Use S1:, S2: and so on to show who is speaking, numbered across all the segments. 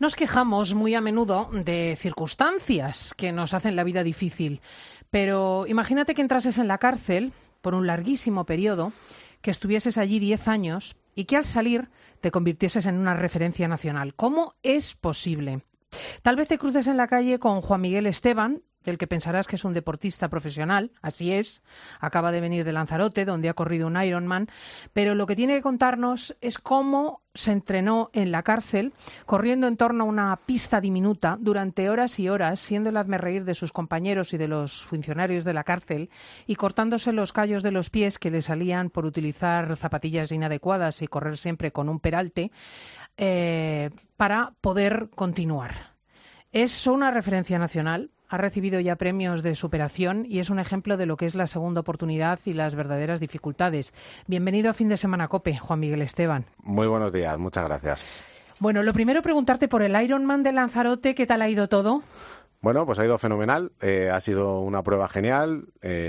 S1: Nos quejamos muy a menudo de circunstancias que nos hacen la vida difícil, pero imagínate que entrases en la cárcel por un larguísimo periodo, que estuvieses allí 10 años y que al salir te convirtieses en una referencia nacional. ¿Cómo es posible? Tal vez te cruces en la calle con Juan Miguel Esteban, del que pensarás que es un deportista profesional, así es, acaba de venir de Lanzarote, donde ha corrido un Ironman, pero lo que tiene que contarnos es cómo se entrenó en la cárcel, corriendo en torno a una pista diminuta durante horas y horas, siendo el hazmerreír de sus compañeros y de los funcionarios de la cárcel, y cortándose los callos de los pies que le salían por utilizar zapatillas inadecuadas y correr siempre con un peralte, para poder continuar. Es una referencia nacional. Ha recibido ya premios de superación y es un ejemplo de lo que es la segunda oportunidad y las verdaderas dificultades. Bienvenido a Fin de Semana COPE, Juan Miguel Esteban.
S2: Muy buenos días, muchas gracias.
S1: Bueno, lo primero preguntarte por el Ironman de Lanzarote, ¿qué tal ha ido todo?
S2: Bueno, pues ha ido fenomenal, ha sido una prueba genial,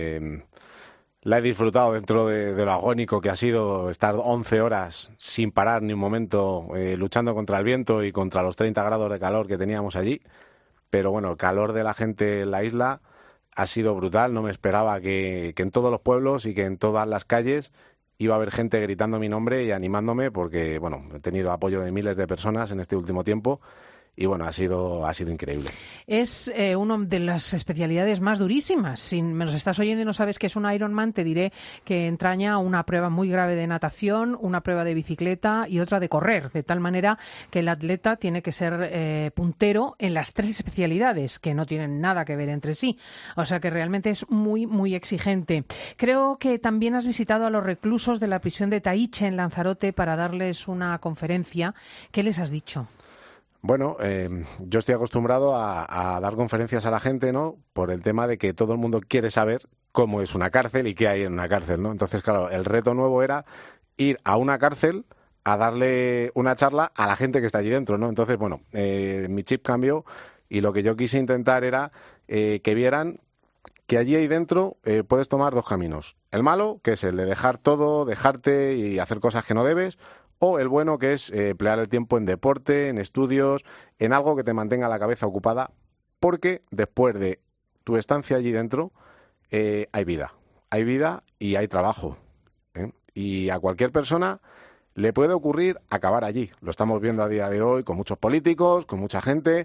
S2: la he disfrutado dentro de lo agónico que ha sido estar 11 horas sin parar ni un momento, luchando contra el viento y contra los 30 grados de calor que teníamos allí. Pero bueno, el calor de la gente en la isla ha sido brutal. No me esperaba que en todos los pueblos y que en todas las calles iba a haber gente gritando mi nombre y animándome porque, bueno, he tenido apoyo de miles de personas en este último tiempo. Y bueno, ha sido increíble.
S1: Es una de las especialidades más durísimas. Si me nos estás oyendo y no sabes qué es un Ironman, te diré que entraña una prueba muy grave de natación, una prueba de bicicleta y otra de correr, de tal manera que el atleta tiene que ser puntero en las tres especialidades, que no tienen nada que ver entre sí. O sea que realmente es muy, muy exigente. Creo que también has visitado a los reclusos de la prisión de Taiche en Lanzarote para darles una conferencia. ¿Qué les has dicho?
S2: Bueno, yo estoy acostumbrado a dar conferencias a la gente, ¿no? Por el tema de que todo el mundo quiere saber cómo es una cárcel y qué hay en una cárcel, ¿no? Entonces, claro, el reto nuevo era ir a una cárcel a darle una charla a la gente que está allí dentro, ¿no? Entonces, bueno, mi chip cambió y lo que yo quise intentar era que vieran que allí ahí dentro puedes tomar dos caminos. El malo, que es el de dejar todo, dejarte y hacer cosas que no debes, o el bueno, que es emplear el tiempo en deporte, en estudios, en algo que te mantenga la cabeza ocupada, porque después de tu estancia allí dentro hay vida y hay trabajo, ¿eh? Y a cualquier persona le puede ocurrir acabar allí. Lo estamos viendo a día de hoy con muchos políticos, con mucha gente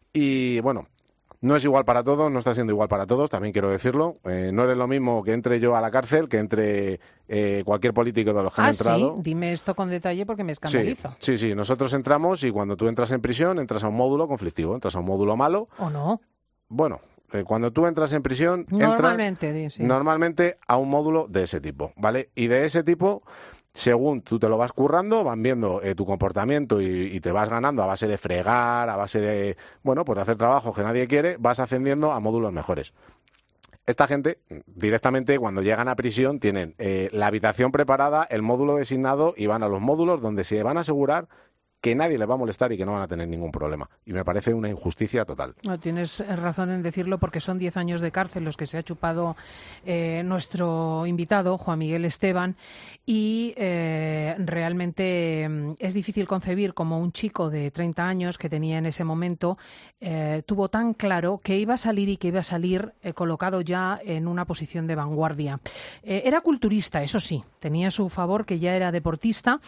S2: y bueno, no es igual para todos, no está siendo igual para todos, también quiero decirlo. No es lo mismo que entre yo a la cárcel que entre cualquier político de los que han entrado.
S1: Sí, dime esto con detalle porque me escandalizo.
S2: Sí, nosotros entramos y cuando tú entras en prisión entras a un módulo conflictivo, entras a un módulo malo.
S1: ¿O no?
S2: Bueno, cuando tú entras en prisión, normalmente a un módulo de ese tipo, ¿vale? Y de ese tipo, según tú te lo vas currando, van viendo tu comportamiento y te vas ganando a base de fregar, a base de, bueno, pues de hacer trabajo que nadie quiere, vas ascendiendo a módulos mejores. Esta gente, directamente, cuando llegan a prisión, tienen la habitación preparada, el módulo designado y van a los módulos donde se van a asegurar que nadie les va a molestar y que no van a tener ningún problema. Y me parece una injusticia total.
S1: No, tienes razón en decirlo porque son 10 años de cárcel los que se ha chupado nuestro invitado, Juan Miguel Esteban, y realmente es difícil concebir cómo un chico de 30 años que tenía en ese momento tuvo tan claro que iba a salir y que iba a salir colocado ya en una posición de vanguardia. Era culturista, eso sí, tenía a su favor que ya era deportista,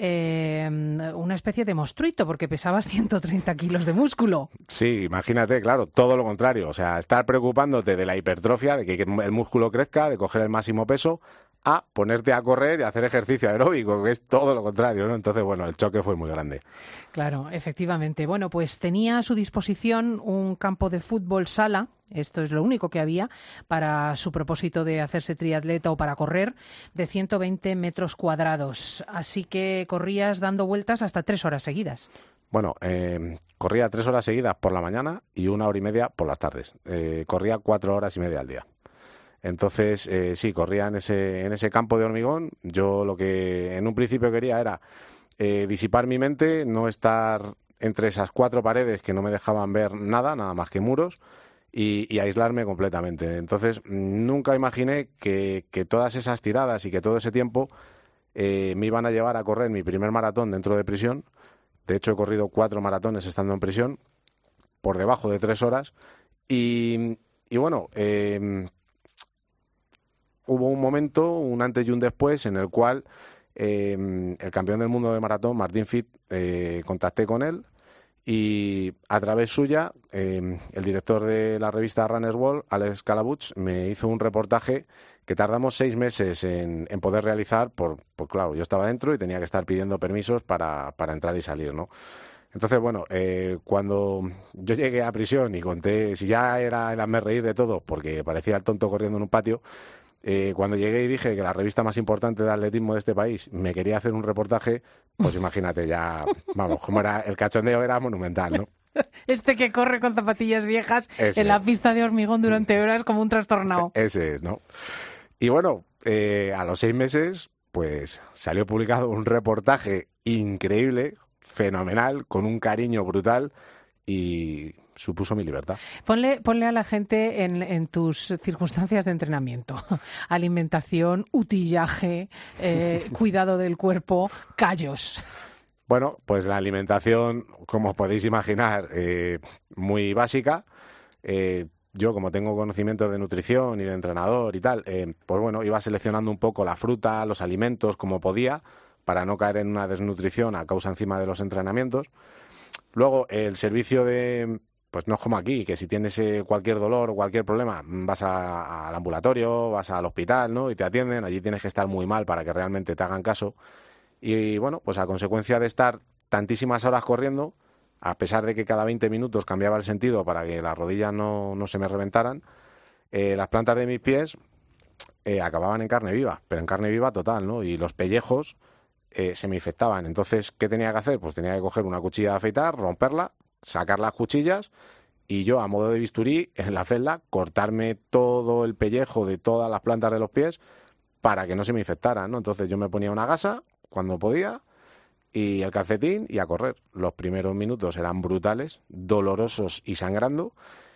S1: una especie de monstruito, porque pesabas 130 kilos de músculo.
S2: Sí, imagínate, claro, todo lo contrario. O sea, estar preocupándote de la hipertrofia, de que el músculo crezca, de coger el máximo peso, a ponerte a correr y hacer ejercicio aeróbico, que es todo lo contrario, ¿no? Entonces, bueno, el choque fue muy grande.
S1: Claro, efectivamente. Bueno, pues tenía a su disposición un campo de fútbol sala. Esto es lo único que había para su propósito de hacerse triatleta o para correr, de 120 metros cuadrados. Así que corrías dando vueltas hasta 3 horas seguidas.
S2: Bueno, corría 3 horas seguidas por la mañana y 1 hora y media por las tardes. Corría 4 horas y media al día. Entonces, sí, corría en ese campo de hormigón. Yo lo que en un principio quería era disipar mi mente, no estar entre esas 4 paredes que no me dejaban ver nada más que muros, y aislarme completamente. Entonces, nunca imaginé que todas esas tiradas y que todo ese tiempo me iban a llevar a correr mi primer maratón dentro de prisión, De hecho, he corrido 4 maratones estando en prisión, por debajo de 3 horas. Y bueno, hubo un momento, un antes y un después, en el cual el campeón del mundo de maratón, Martín Fit, contacté con él. Y a través suya, el director de la revista Runner's World, Alex Calabuch, me hizo un reportaje que tardamos 6 meses en poder realizar, por claro, yo estaba dentro y tenía que estar pidiendo permisos para entrar y salir, ¿no? Entonces, bueno, cuando yo llegué a prisión y conté, si ya era el hazme reír de todo, porque parecía el tonto corriendo en un patio, cuando llegué y dije que la revista más importante de atletismo de este país me quería hacer un reportaje, pues imagínate ya, vamos, como era el cachondeo era monumental, ¿no?
S1: Este que corre con zapatillas viejas
S2: Ese.
S1: en la pista de hormigón durante horas como un trastornado.
S2: Ese es, ¿no? Y bueno, a los 6 meses, pues salió publicado un reportaje increíble, fenomenal, con un cariño brutal y supuso mi libertad.
S1: Ponle a la gente en tus circunstancias de entrenamiento. Alimentación, utillaje, cuidado del cuerpo, callos.
S2: Bueno, pues la alimentación, como podéis imaginar, muy básica. Yo, como tengo conocimientos de nutrición y de entrenador y tal, pues bueno, iba seleccionando un poco la fruta, los alimentos, como podía, para no caer en una desnutrición a causa encima de los entrenamientos. Luego, el servicio de... Pues no es como aquí, que si tienes cualquier dolor o cualquier problema, vas al ambulatorio, vas al hospital, ¿no? Y te atienden. Allí tienes que estar muy mal para que realmente te hagan caso. Y bueno, pues a consecuencia de estar tantísimas horas corriendo, a pesar de que cada 20 minutos cambiaba el sentido para que las rodillas no se me reventaran, las plantas de mis pies acababan en carne viva, pero en carne viva total, ¿no? Y los pellejos se me infectaban. Entonces, ¿qué tenía que hacer? Pues tenía que coger una cuchilla de afeitar, romperla, sacar las cuchillas y yo, a modo de bisturí, en la celda, cortarme todo el pellejo de todas las plantas de los pies para que no se me infectaran, ¿no? Entonces yo me ponía una gasa cuando podía y el calcetín y a correr. Los primeros minutos eran brutales, dolorosos y sangrando.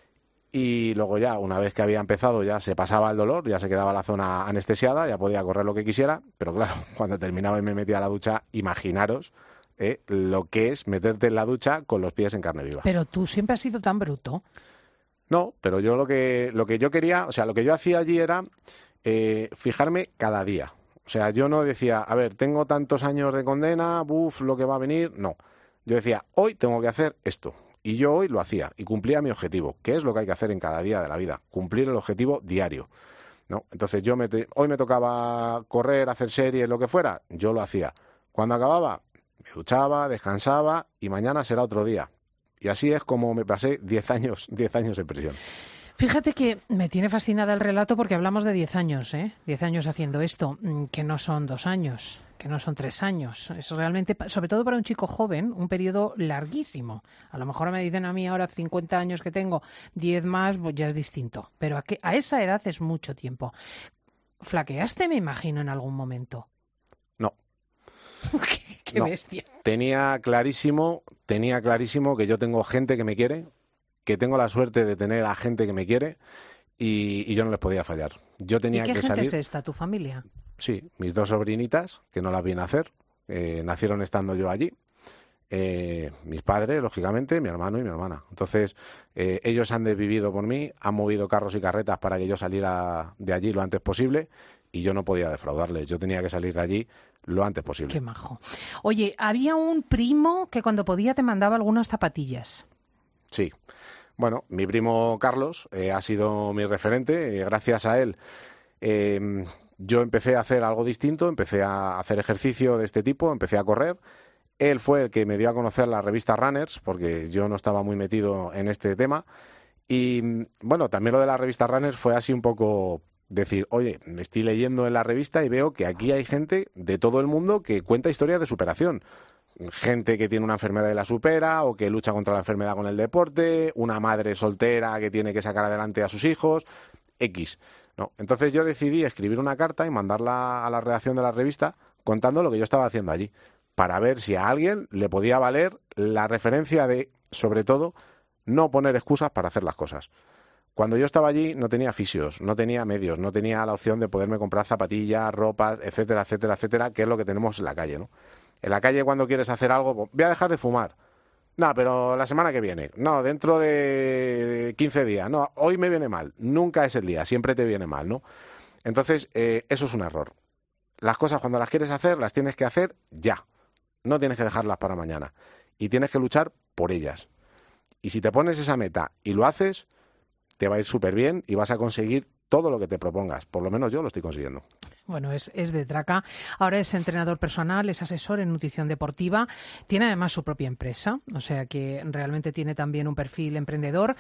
S2: Y luego ya, una vez que había empezado, ya se pasaba el dolor, ya se quedaba la zona anestesiada, ya podía correr lo que quisiera. Pero claro, cuando terminaba y me metía a la ducha, imaginaros lo que es meterte en la ducha con los pies en carne viva.
S1: Pero tú siempre has sido tan bruto.
S2: No, pero yo lo que yo quería, o sea, lo que yo hacía allí era fijarme cada día. O sea, yo no decía, a ver, tengo tantos años de condena, lo que va a venir. No, yo decía, hoy tengo que hacer esto. Y yo hoy lo hacía y cumplía mi objetivo, que es lo que hay que hacer en cada día de la vida, cumplir el objetivo diario, ¿no? Entonces hoy me tocaba correr, hacer series, lo que fuera, yo lo hacía. Cuando acababa, me duchaba, descansaba y mañana será otro día. Y así es como me pasé 10 años en prisión.
S1: Fíjate que me tiene fascinada el relato porque hablamos de 10 años, 10 años haciendo esto, que no son 2 años, que no son 3 años. Es realmente, sobre todo para un chico joven, un periodo larguísimo. A lo mejor me dicen a mí ahora 50 años que tengo, 10 más, pues ya es distinto. Pero a esa edad es mucho tiempo. ¿Flaqueaste, me imagino, en algún momento?
S2: No.
S1: Qué bestia.
S2: Tenía clarísimo que yo tengo gente que me quiere, que tengo la suerte de tener a gente que me quiere y yo no les podía fallar. Yo tenía
S1: ¿Y qué
S2: que
S1: gente
S2: salir.
S1: es esta, tu familia?
S2: Sí, mis 2 sobrinitas, que no las vi nacer, nacieron estando yo allí. Mis padres, lógicamente, mi hermano y mi hermana. Entonces, ellos han desvivido por mí, han movido carros y carretas para que yo saliera de allí lo antes posible y yo no podía defraudarles. Yo tenía que salir de allí lo antes posible.
S1: Qué majo. Oye, había un primo que cuando podía te mandaba algunas zapatillas.
S2: Sí. Bueno, mi primo Carlos ha sido mi referente. Gracias a él yo empecé a hacer algo distinto, empecé a hacer ejercicio de este tipo, empecé a correr. Él fue el que me dio a conocer la revista Runners, porque yo no estaba muy metido en este tema. Y bueno, también lo de la revista Runners fue así un poco decir, oye, me estoy leyendo en la revista y veo que aquí hay gente de todo el mundo que cuenta historias de superación. Gente que tiene una enfermedad y la supera, o que lucha contra la enfermedad con el deporte, una madre soltera que tiene que sacar adelante a sus hijos, X. ¿No? Entonces yo decidí escribir una carta y mandarla a la redacción de la revista contando lo que yo estaba haciendo allí, para ver si a alguien le podía valer la referencia de, sobre todo, no poner excusas para hacer las cosas. Cuando yo estaba allí no tenía fisios, no tenía medios, no tenía la opción de poderme comprar zapatillas, ropas, etcétera, etcétera, etcétera, que es lo que tenemos en la calle, ¿no? En la calle, cuando quieres hacer algo, pues, voy a dejar de fumar. No, pero la semana que viene. No, dentro de 15 días. No, hoy me viene mal. Nunca es el día, siempre te viene mal, ¿no? Entonces, eso es un error. Las cosas, cuando las quieres hacer, las tienes que hacer ya. No tienes que dejarlas para mañana. Y tienes que luchar por ellas. Y si te pones esa meta y lo haces, te va a ir súper bien y vas a conseguir todo lo que te propongas. Por lo menos yo lo estoy consiguiendo.
S1: Bueno, es de traca. Ahora es entrenador personal, es asesor en nutrición deportiva. Tiene además su propia empresa, o sea que realmente tiene también un perfil emprendedor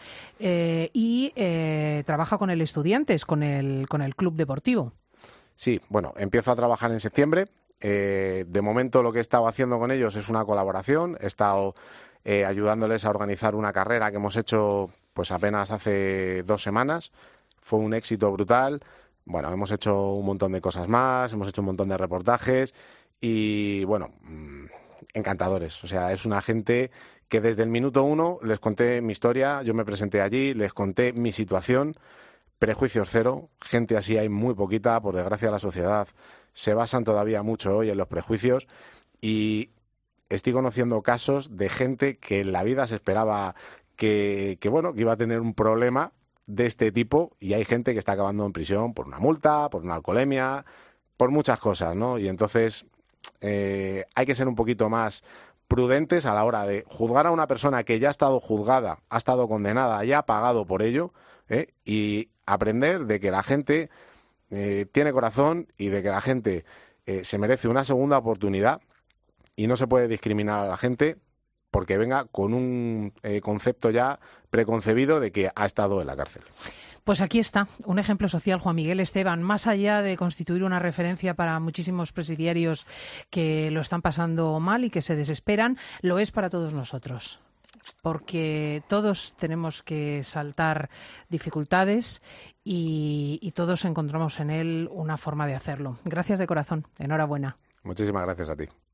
S1: y trabaja con el Estudiantes, con el club deportivo.
S2: Sí, bueno, empiezo a trabajar en septiembre. De momento lo que he estado haciendo con ellos es una colaboración. He estado ayudándoles a organizar una carrera que hemos hecho pues apenas hace 2 semanas. Fue un éxito brutal. Bueno, hemos hecho un montón de cosas más, hemos hecho un montón de reportajes y, bueno, encantadores. O sea, es una gente que desde el minuto 1 les conté mi historia, yo me presenté allí, les conté mi situación, prejuicios cero, gente así hay muy poquita, por desgracia la sociedad se basan todavía mucho hoy en los prejuicios y estoy conociendo casos de gente que en la vida se esperaba que iba a tener un problema de este tipo y hay gente que está acabando en prisión por una multa, por una alcoholemia, por muchas cosas, ¿no? Y entonces hay que ser un poquito más prudentes a la hora de juzgar a una persona que ya ha estado juzgada, ha estado condenada, ya ha pagado por ello, y aprender de que la gente tiene corazón y de que la gente se merece una segunda oportunidad y no se puede discriminar a la gente porque venga con un concepto ya preconcebido de que ha estado en la cárcel.
S1: Pues aquí está, un ejemplo social, Juan Miguel Esteban, más allá de constituir una referencia para muchísimos presidiarios que lo están pasando mal y que se desesperan, lo es para todos nosotros. Porque todos tenemos que saltar dificultades y todos encontramos en él una forma de hacerlo. Gracias de corazón. Enhorabuena.
S2: Muchísimas gracias a ti.